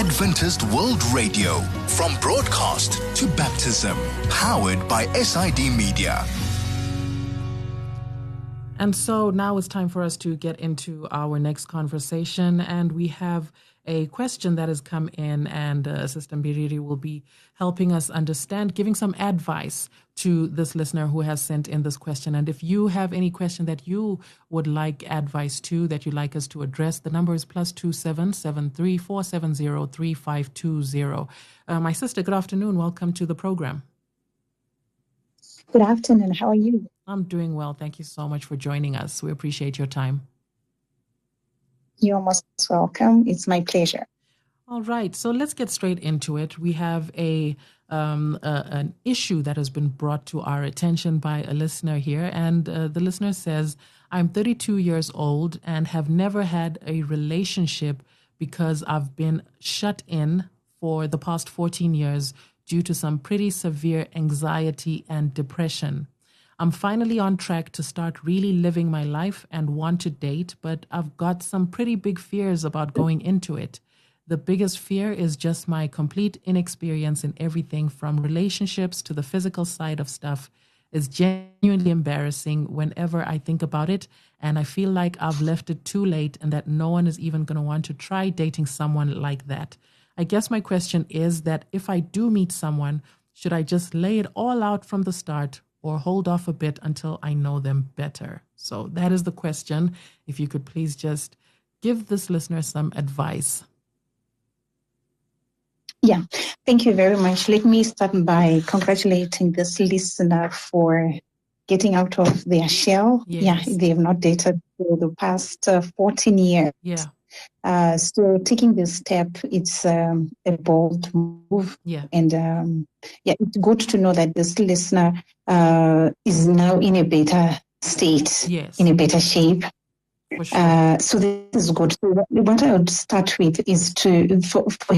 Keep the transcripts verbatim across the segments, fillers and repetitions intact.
Adventist World Radio, from broadcast to baptism, powered by S I D Media. And so now it's time for us to get into our next conversation, and we have a question that has come in, and uh, Sister Mbiriri will be helping us understand, giving some advice to this listener who has sent in this question. And if you have any question that you would like advice to, that you'd like us to address, the number is plus two seven seven three four seven zero three five two zero. Uh, my sister, good afternoon. Welcome to the program. Good afternoon. How are you? I'm doing well. Thank you so much for joining us. We appreciate your time. You're most welcome. It's my pleasure. All right. So let's get straight into it. We have a, um, a an issue that has been brought to our attention by a listener here. And uh, the listener says, I'm thirty-two years old and have never had a relationship because I've been shut in for the past fourteen years due to some pretty severe anxiety and depression. I'm finally on track to start really living my life and want to date, but I've got some pretty big fears about going into it. The biggest fear is just my complete inexperience in everything from relationships to the physical side of stuff. It's genuinely embarrassing whenever I think about it, and I feel like I've left it too late and that no one is even going to want to try dating someone like that. I guess my question is that if I do meet someone, should I just lay it all out from the start or hold off a bit until I know them better? So that is the question. If you could please just give this listener some advice. Yeah, thank you very much. Let me start by congratulating this listener for getting out of their shell. Yes. Yeah, they have not dated for the past uh, fourteen years. Yeah. Uh, so taking this step, it's um, a bold move. Yeah. And um, yeah, it's good to know that this listener uh, is now in a better state, Yes. in a better shape. For sure. Uh, so this is good. So what I would start with is to for, for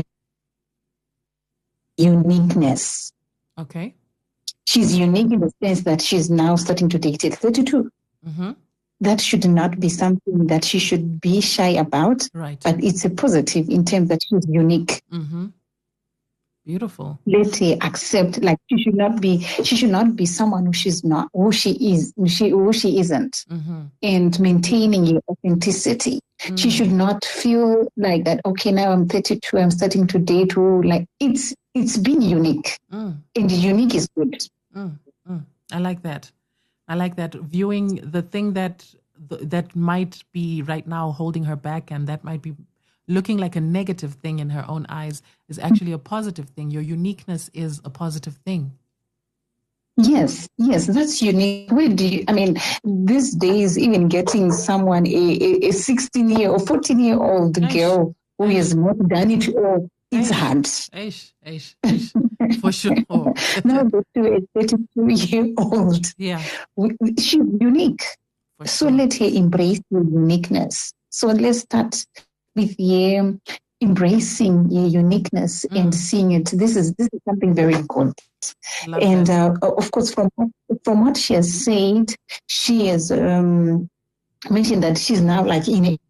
uniqueness. Okay. She's unique in the sense that she's now starting to date at thirty-two. Mm-hmm. That should not be something that she should be shy about, Right. but it's a positive in terms that she's unique. Mm-hmm. Beautiful. Let her accept, like she should not be, she should not be someone who she's not, who she is, who she, who she isn't, Mm-hmm. and maintaining your authenticity. Mm. She should not feel like that. Okay, now I'm thirty-two, I'm starting to date. Who like it's it's being unique, Mm. and unique is good. Mm. Mm. I like that. I like that. Viewing the thing that that might be right now holding her back and that might be looking like a negative thing in her own eyes is actually a positive thing. Your uniqueness is a positive thing. Yes, yes, that's unique. Where do you, I mean, these days, even getting someone, a sixteen-year or fourteen-year-old Eish. girl who has not done it all, it's Eish. hard. Aish, aish, aish. For sure. Now go to a thirty-two-year-old. Yeah. She's unique. For So sure. let her embrace your uniqueness. So let's start with your embracing your uniqueness Mm. and seeing it. This is this is something very good. Love And that. uh, of course, from from what she has said, she has um, mentioned that she's now like in a,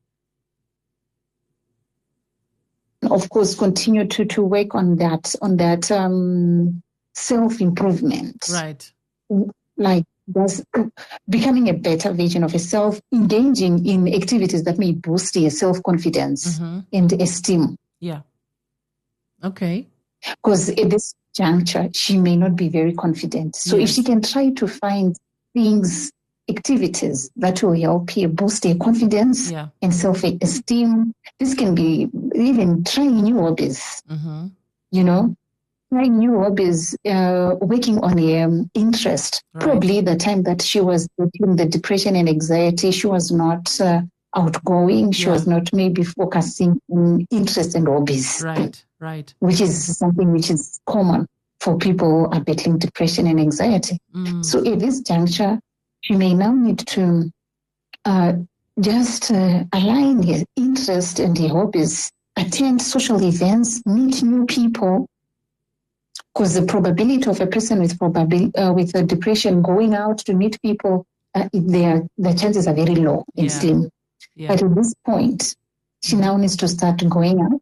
of course, continue to, to work on that on that um, self improvement, Right. like that's becoming a better version of herself, engaging in activities that may boost her self confidence Mm-hmm. and esteem. Yeah. Okay. Because at this juncture, she may not be very confident. So Yes. if she can try to find things, activities that will help her boost her confidence Yeah. and self-esteem, this can be even trying new hobbies, Mm-hmm. you know, trying new hobbies, uh, working on a um, interest. Right. Probably the time that she was in the depression and anxiety, she was not uh, outgoing. She Yeah. was not maybe focusing on interest and hobbies. Right. Right. Which is something which is common for people who are battling depression and anxiety. Mm. So at this juncture, she may now need to uh, just uh, align her interest and her hobbies, attend social events, meet new people, because the probability of a person with probabil- uh, with a depression going out to meet people, uh, their the chances are very low and Yeah. slim. Yeah. But at this point, she now needs to start going out,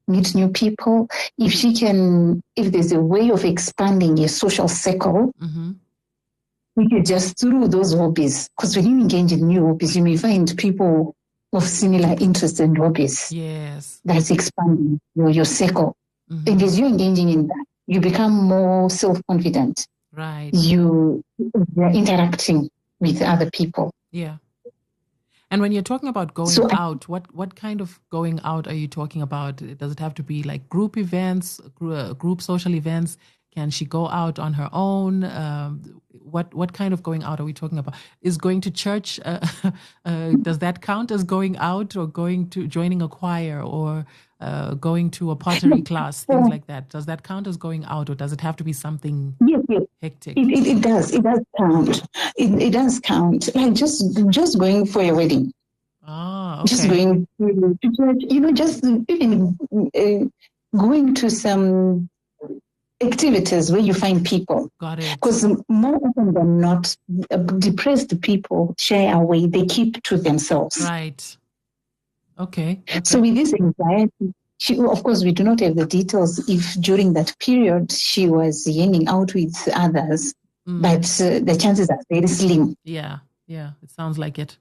meet new people, if she can, if there's a way of expanding a social circle, mm-hmm. we could just through those hobbies. Because when you engage in new hobbies, you may find people of similar interests and hobbies. Yes. That's expanding your, your circle. Mm-hmm. And as you're engaging in that, you become more self-confident. Right. You, you're interacting with other people. Yeah. And when you're talking about going so out, I, what, what kind of going out are you talking about? Does it have to be like group events, group social events? Can she go out on her own? Um, what what kind of going out are we talking about? Is going to church, uh, uh, does that count as going out, or going to joining a choir, or uh, going to a pottery class, things like that? Does that count as going out, or does it have to be something yes, yes. hectic? It, it, it does. It does count. It, it does count. Like just just going for a wedding. Ah, okay. Just going to church. You know, just even uh, going to some activities where you find people. Got it. Because more often than not, depressed people shy away. They keep to themselves. Right. Okay. okay. So with this anxiety, she, of course, we do not have the details if during that period she was hanging out with others, mm. but uh, the chances are very slim. Yeah. Yeah. It sounds like it.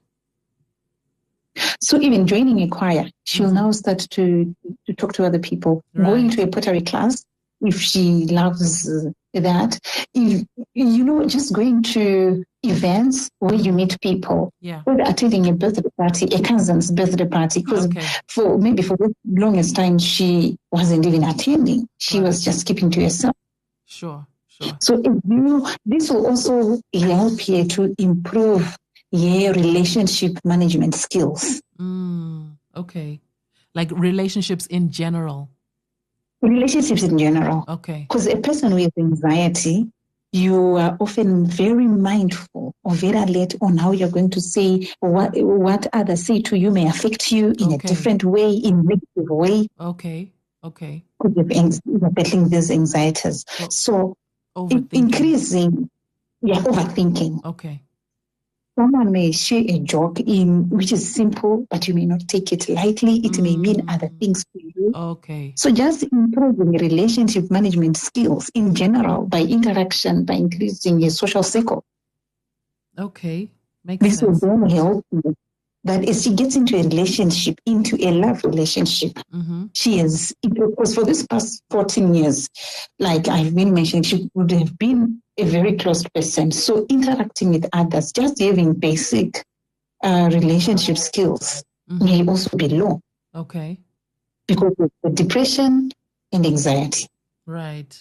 So even joining a choir, she'll mm-hmm. now start to, to talk to other people. Right. Going to a pottery class, if she loves that, if, you know, just going to events where you meet people, yeah. whether attending a birthday party, a cousin's birthday party, because okay. for maybe for the longest time she wasn't even attending, she right. was just keeping to herself. Sure, sure. So if you, this will also help you to improve your relationship management skills. Mm, okay, like relationships in general. Relationships in general. Okay. Because a person with anxiety, you are often very mindful or very alert on how you're going to say what what others say to you may affect you in okay. a different way, in a negative way. Okay. Okay. Because you're battling these anxieties. So, so increasing, yeah, overthinking. Okay. Someone may share a joke in which is simple, but you may not take it lightly. It mm. may mean other things to you. Okay. So just improving relationship management skills in general by interaction, by increasing your social circle. Okay. Makes this sense. will then help you that as she gets into a relationship, into a love relationship, mm-hmm. she is, because for this past fourteen years, like I've been mentioning, she would have been a very close person. So interacting with others, just having basic uh, relationship skills mm-hmm. may also be low. Okay. Because of the depression and anxiety. Right.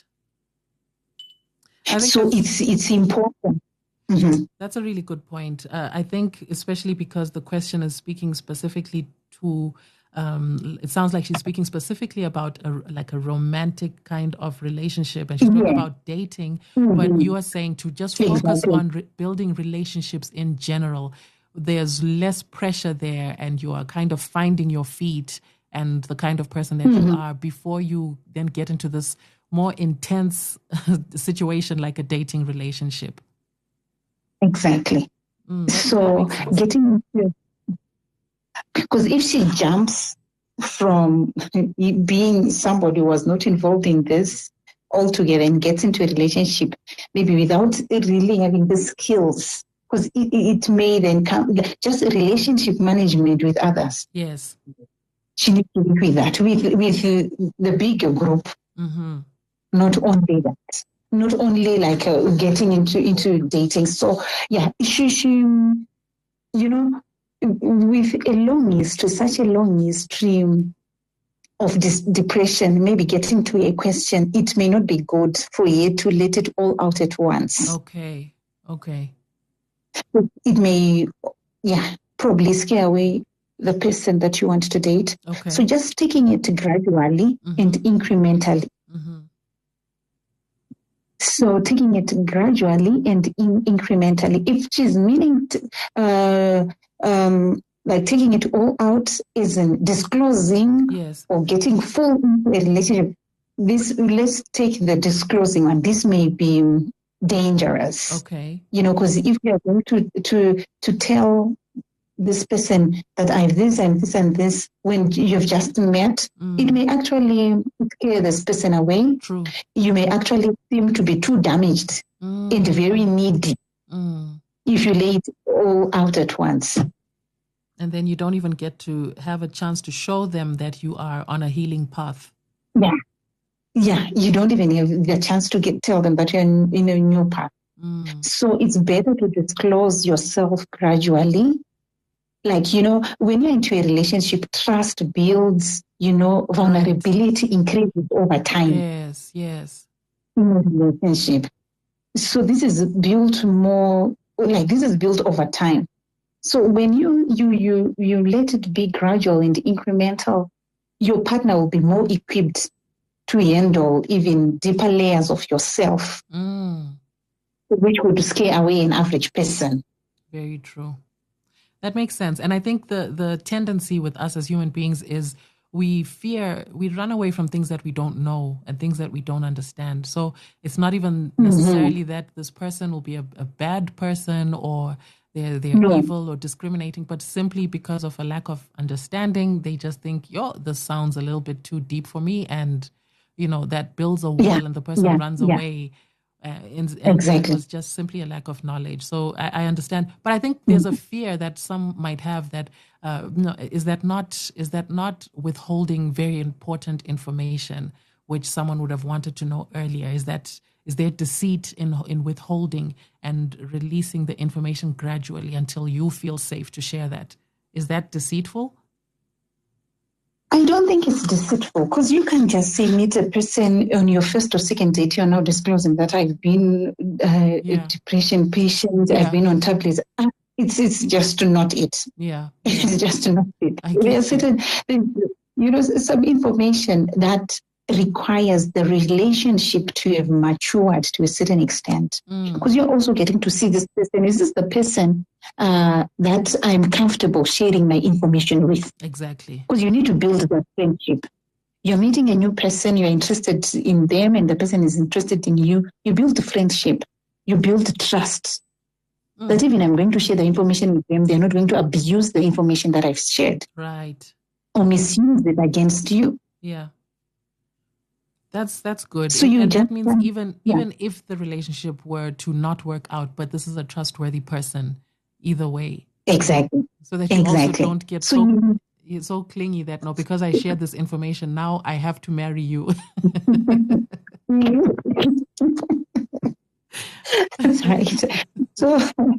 I think so it's it's important. Mm-hmm. That's a really good point. Uh, I think especially because the question is speaking specifically to, um, it sounds like she's speaking specifically about a, like a romantic kind of relationship, and she's talking yeah. about dating, mm-hmm. but you are saying to just focus exactly. on re- building relationships in general. There's less pressure there, and you are kind of finding your feet and the kind of person that mm-hmm. you are before you then get into this more intense situation like a dating relationship. Exactly. Mm, that, so that getting into, because if she jumps from being somebody who was not involved in this altogether and gets into a relationship, maybe without really having the skills, because it, it may then come just a relationship management with others. Yes. She needs to work with that, with, with the bigger group, mm-hmm. not only that. Not only like uh, getting into, into dating. So, yeah, she, she, you know, with a long history, such a long history of this depression, maybe getting to a question, it may not be good for you to let it all out at once. Okay, okay. It may, yeah, probably scare away the person that you want to date. Okay. So just taking it gradually mm-hmm. and incrementally. Mm-hmm. So taking it gradually and in, incrementally. If she's meaning to, uh, um, like taking it all out isn't disclosing yes. or getting full into a relationship, this, let's take the disclosing one. This may be dangerous. Okay. You know, because if you're going to, to, to tell this person that I have this and this and this when you've just met, mm. it may actually scare this person away. True. You may actually seem to be too damaged mm. and very needy mm. if you lay it all out at once. And then you don't even get to have a chance to show them that you are on a healing path. Yeah. Yeah, you don't even have the chance to get tell them that you're in, in a new path. Mm. So it's better to disclose yourself gradually. Like, you know, when you're into a relationship, trust builds, you know, vulnerability increases over time. Yes, yes. In a relationship. So this is built more, like this is built over time. So when you you you you let it be gradual and incremental, your partner will be more equipped to handle even deeper layers of yourself, mm. which would scare away an average person. Very true. That makes sense. And I think the the tendency with us as human beings is we fear, we run away from things that we don't know and things that we don't understand. So it's not even necessarily mm-hmm. that this person will be a, a bad person or they're, they're no. evil or discriminating, but simply because of a lack of understanding, they just think, yo, this sounds a little bit too deep for me. And, you know, that builds a wall yeah. and the person yeah. runs yeah. away. Uh, and, and exactly. it was just simply a lack of knowledge. So I, I understand, but I think there's a fear that some might have that uh, no, is that not is that not withholding very important information which someone would have wanted to know earlier? Is that is there deceit in in withholding and releasing the information gradually until you feel safe to share that? Is that deceitful? I don't think it's deceitful because you can just say meet a person on your first or second date. You're now disclosing that I've been uh, yeah. a depression patient. Yeah. I've been on tablets. It's it's just not it. Yeah, it's yeah. just not it. There's certain, you know, some information that requires the relationship to have matured to a certain extent. Mm. Because you're also getting to see this person. Is this the person uh, that I'm comfortable sharing my information with? Exactly. Because you need to build that friendship. You're meeting a new person, you're interested in them, and the person is interested in you. You build a friendship. You build trust. Mm. That even I'm going to share the information with them, they're not going to abuse the information that I've shared. Right. Or misuse it against you. Yeah. That's that's good. So you and just, that means even yeah. even if the relationship were to not work out, but this is a trustworthy person, either way. Exactly. So that you exactly. also don't get so so, you, so clingy that no, because I shared this information, now I have to marry you. That's right. So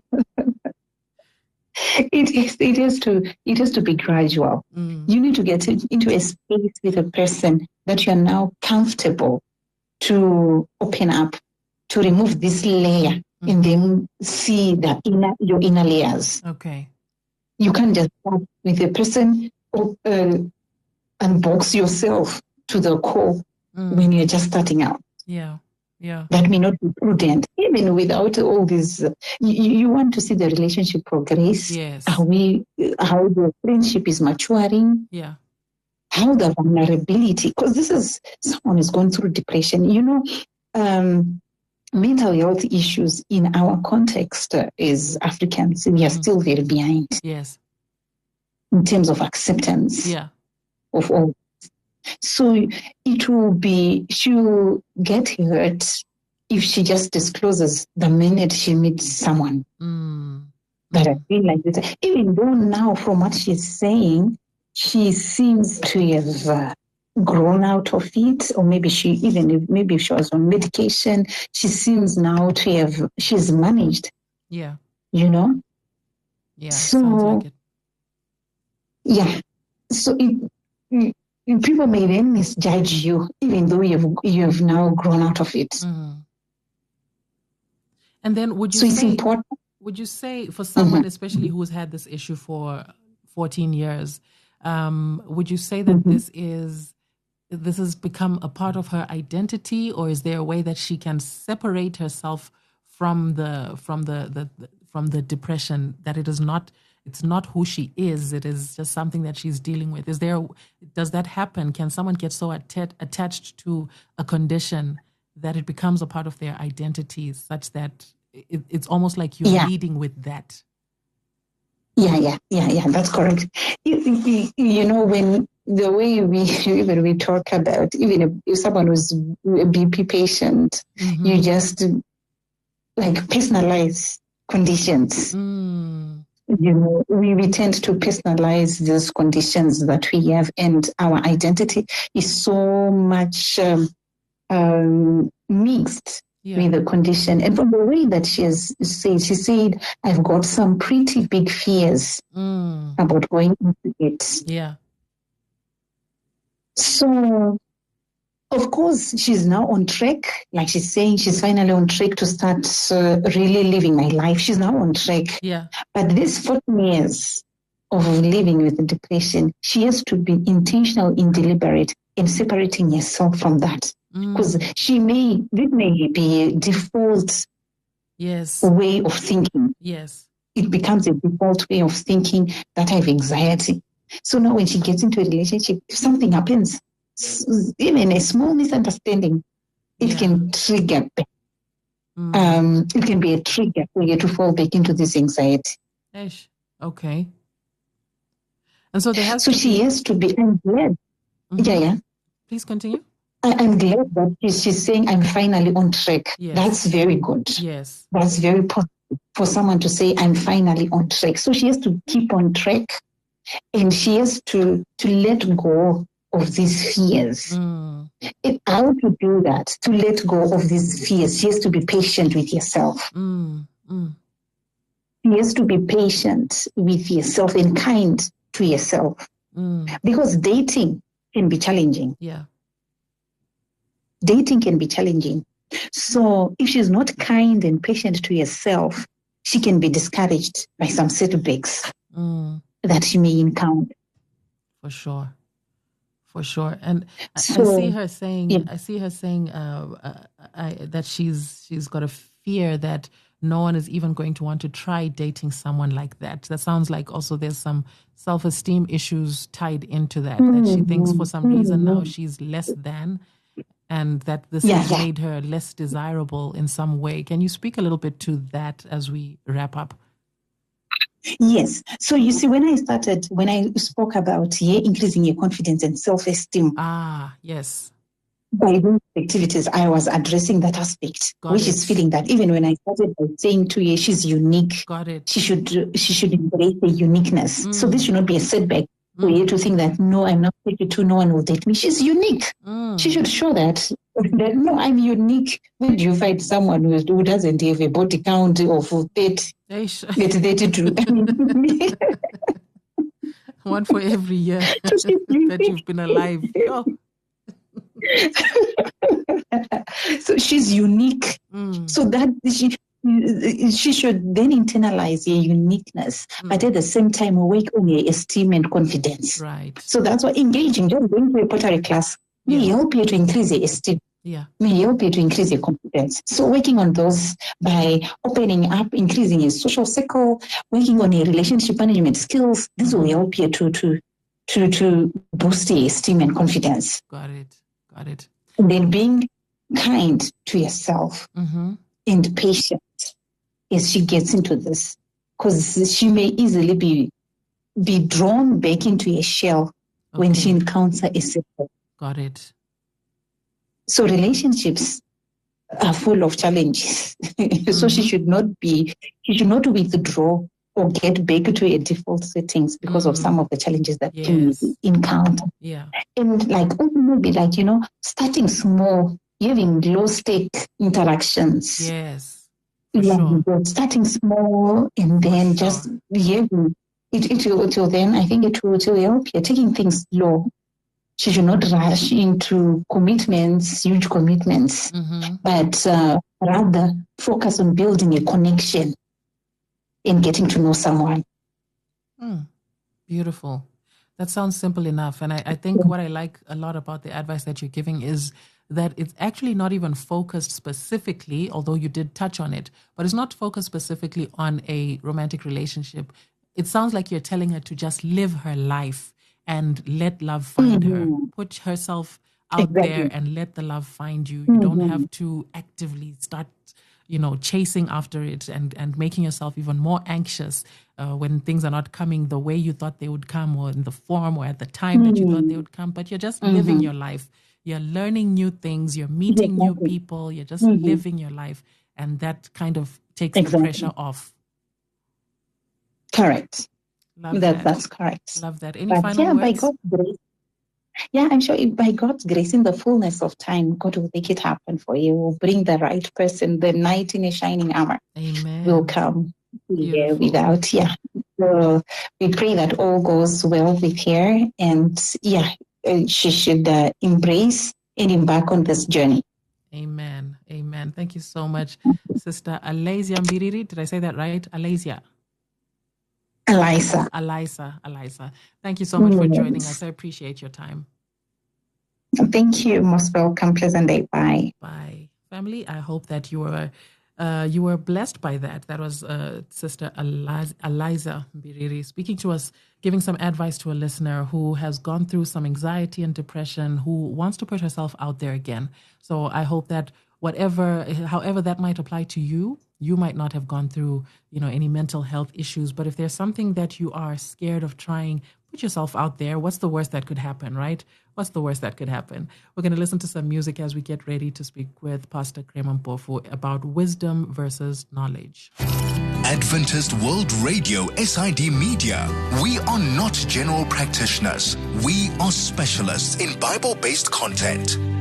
it is it is to it is to be gradual. Mm. You need to get into a space with a person that you are now comfortable to open up, to remove this layer mm-hmm. and then see the inner your inner layers. Okay. You can't just start with a person or uh, unbox yourself to the core mm. when you're just starting out. Yeah. Yeah. That may not be prudent, even without all this. Uh, you, you want to see the relationship progress. Yes. How we, how the friendship is maturing. Yeah. How the vulnerability, because this is someone is going through depression. You know, um, mental health issues in our context uh, is Africans, we are mm-hmm. still very behind. Yes. In terms of acceptance. Yeah. Of all. So it will be, she will get hurt if she just discloses the minute she meets someone mm. that I feel like this. Even though now from what she's saying, she seems to have uh, grown out of it, or maybe she, even if maybe if she was on medication, she seems now to have, she's managed. Yeah. You know? Yeah, so, sounds like it. Yeah. So it, it people may then misjudge you, even though you've you've now grown out of it. Mm. And then, would you so say? It's important. Would you say for someone, mm-hmm. especially who's had this issue for fourteen years, um, would you say that mm-hmm. this is this has become a part of her identity, or is there a way that she can separate herself from the from the, the, the from the depression? That it is not. It's not who she is. It is just something that she's dealing with. Is there? Does that happen? Can someone get so att- attached to a condition that it becomes a part of their identity, such that it, it's almost like you're yeah. leading with that? Yeah, yeah, yeah, yeah, that's correct. You, you, you know, when the way we even we talk about, even if, if someone was a B P patient, Mm-hmm. you just like personalize conditions. Mm. You know, we, we tend to personalize those conditions that we have, and our identity is so much um, um, mixed Yeah. with the condition. And from the way that she has said, she said, I've got some pretty big fears Mm. about going into it. Yeah. So, of course, she's now on track. Like she's saying, she's finally on track to start uh, really living my life. She's now on track. Yeah. But this fourteen years of living with depression, she has to be intentional and deliberate in separating herself from that. Because mm. she may, this may be a default yes. way of thinking. Yes. It becomes a default way of thinking that I have anxiety. So now when she gets into a relationship, if something happens, even a small misunderstanding, it yeah. can trigger. Mm. Um, it can be a trigger for you to fall back into this anxiety. Ish. Okay. And so there has so to she be... has to be, I'm glad. Mm-hmm. Yeah, yeah. Please continue. I, I'm glad that she's saying I'm finally on track. Yes. That's very good. Yes. That's very positive for someone to say I'm finally on track. So she has to keep on track, and she has to, to let go of these fears. Mm. And how to do that, to let go of these fears, she has to be patient with yourself. Mm. Mm. She has to be patient with yourself and kind to yourself. Mm. Because dating can be challenging. Yeah. Dating can be challenging. So if she's not kind and patient to herself, she can be discouraged by some setbacks mm. that she may encounter. For sure. For sure. And so, I see her saying, yeah. I see her saying uh, uh, I, that she's she's got a fear that no one is even going to want to try dating someone like that. That sounds like also there's some self-esteem issues tied into that, mm-hmm. that she thinks for some mm-hmm. reason now she's less than, and that this yeah, has yeah. made her less desirable in some way. Can you speak a little bit to that as we wrap up? Yes. So you see, when I started, when I spoke about yeah, increasing your confidence and self-esteem. Ah, yes. By those activities, I was addressing that aspect, Got which it. is feeling that even when I started by saying to her, she's unique. Got it. She should she should embrace the uniqueness. Mm. So this should not be a setback mm. for you to think that, no, I'm not thirty-two, no one will date me. She's unique. Mm. She should show that, that, no, I'm unique. Where do you find someone who, who doesn't have a body count of thirty? thirty-two. One for every year that you've been alive. Oh. So she's unique. Mm. So that she she should then internalize her uniqueness, mm. but at the same time work on her esteem and confidence. Right. So that's why engaging, just going to a pottery class may yeah. help you to increase your esteem. Yeah. May help you to increase your confidence. So working on those by opening up, increasing your social circle, working on your relationship management skills, this will help you to to to to boost your esteem and confidence. Got it. Got it. And then being kind to yourself mm-hmm. and patient as she gets into this, because she may easily be be drawn back into a shell okay. when she encounters a setback. Got it. So relationships are full of challenges. Mm-hmm. So she should not be, she should not withdraw or get back to a default settings because mm-hmm. of some of the challenges that yes. she may encounter. Yeah. And like, maybe like, you know, starting small, having low stake interactions. Yes. Yeah, sure. Starting small and then For just sure. having it, it will, it will then, I think it will, it will help you. Taking things slow. She should not rush into commitments, huge commitments, mm-hmm. but uh, rather focus on building a connection and getting to know someone. Mm, beautiful. That sounds simple enough. And I, I think yeah. what I like a lot about the advice that you're giving is that it's actually not even focused specifically, although you did touch on it, but it's not focused specifically on a romantic relationship. It sounds like you're telling her to just live her life and let love find mm-hmm. her. Put herself out exactly. there and let the love find you. You Mm-hmm. don't have to actively start you know, chasing after it and, and making yourself even more anxious uh, when things are not coming the way you thought they would come, or in the form or at the time mm-hmm. that you thought they would come. But you're just mm-hmm. living your life. You're learning new things. You're meeting exactly. new people. You're just mm-hmm. living your life. And that kind of takes exactly. the pressure off. Correct. Love that, that. That's correct. Love that. Any but final yeah, words? By God's grace, yeah, I'm sure by God's grace, in the fullness of time, God will make it happen for you. Will bring the right person. The knight in a shining armor Amen. will come here without, yeah. So we pray that all goes well with her, and yeah, she should uh, embrace and embark on this journey. Amen. Amen. Thank you so much, Sister Alaisia Mbiriri. Did I say that right? Alaisia. Eliza. Eliza. Eliza. Thank you so much for joining us. I appreciate your time. Thank you. Most welcome. Pleasant day. Bye. Bye. Family, I hope that you were uh, you were blessed by that. That was uh, Sister Eliza, Eliza Mbiriri speaking to us, giving some advice to a listener who has gone through some anxiety and depression, who wants to put herself out there again. So I hope that whatever, however that might apply to you, you might not have gone through, you know, any mental health issues. But if there's something that you are scared of trying, put yourself out there. What's the worst that could happen, right? What's the worst that could happen? We're going to listen to some music as we get ready to speak with Pastor Krema Mpofu about wisdom versus knowledge. Adventist World Radio, S I D Media. We are not general practitioners. We are specialists in Bible-based content.